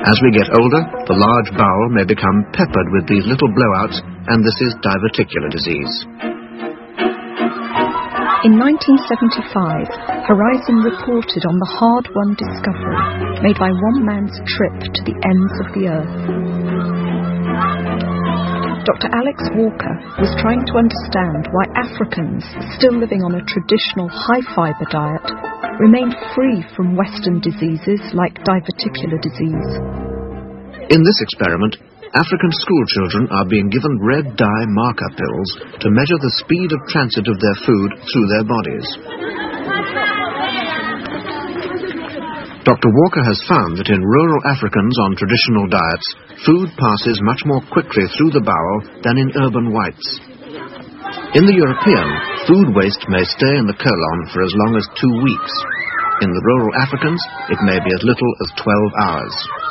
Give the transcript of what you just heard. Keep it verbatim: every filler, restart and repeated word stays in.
As we get older, the large bowel may become peppered with these little blowouts, and this is diverticular disease. In nineteen seventy-five, Horizon reported on the hard-won discovery made by one man's trip to the ends of the earth. Doctor Alex Walker was trying to understand why Africans, still living on a traditional high-fibre diet, remained free from Western diseases like diverticular disease. In this experiment, African schoolchildren are being given red dye marker pills to measure the speed of transit of their food through their bodies. Doctor Walker has found that in rural Africans on traditional diets, food passes much more quickly through the bowel than in urban whites. In the European, food waste may stay in the colon for as long as two weeks. In the rural Africans, it may be as little as twelve hours.